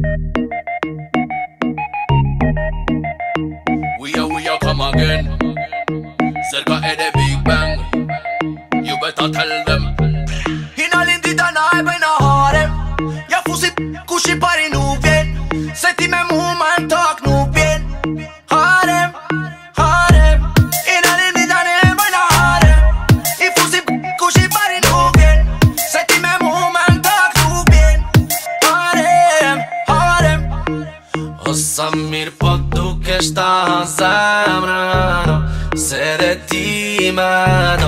We are come again. Cerca è the Big Bang. You better tell them. Inalindita naiba in a harem. Ja fusi kushi pari nu vien. Senti me movement talk nu vien. Harem, harem. Inalindita naiba in a harem. I fusi kushi pari nu vien. Senti me movement talk nu vien. Harem, harem. O sa mirë po duke shta zemrën, se dhe ti me do.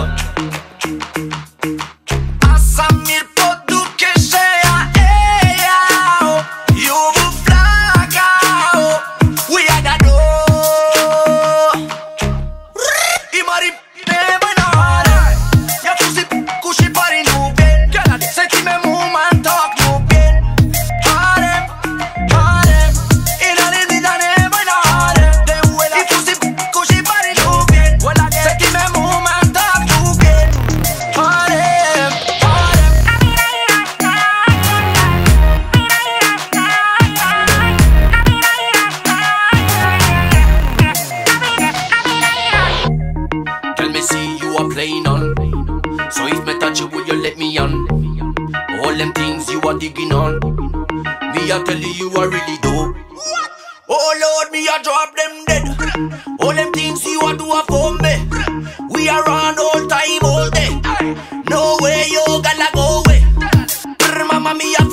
Asa mirë po duke sheja eja, oh. Ju vu flaka, oh. We are the door. I mari ne bëjna hare. Ja fusi kushi pari nu vjen. Senti me movement talk nu vjen. Harem, harem. Inalindita ne bëjna hare. I fusi kushi pari nu vjen. Senti me movement talk nu vjen. Harem, harem. Tell me see you are playing on. So if me touch you, will you let me on? All them things you are digging on. Me I tell you are really dope. Oh Lord, me a drop them dead. All them things you a do a for me. We are on all time, all day. No way you gonna go away. Brr, mama, me a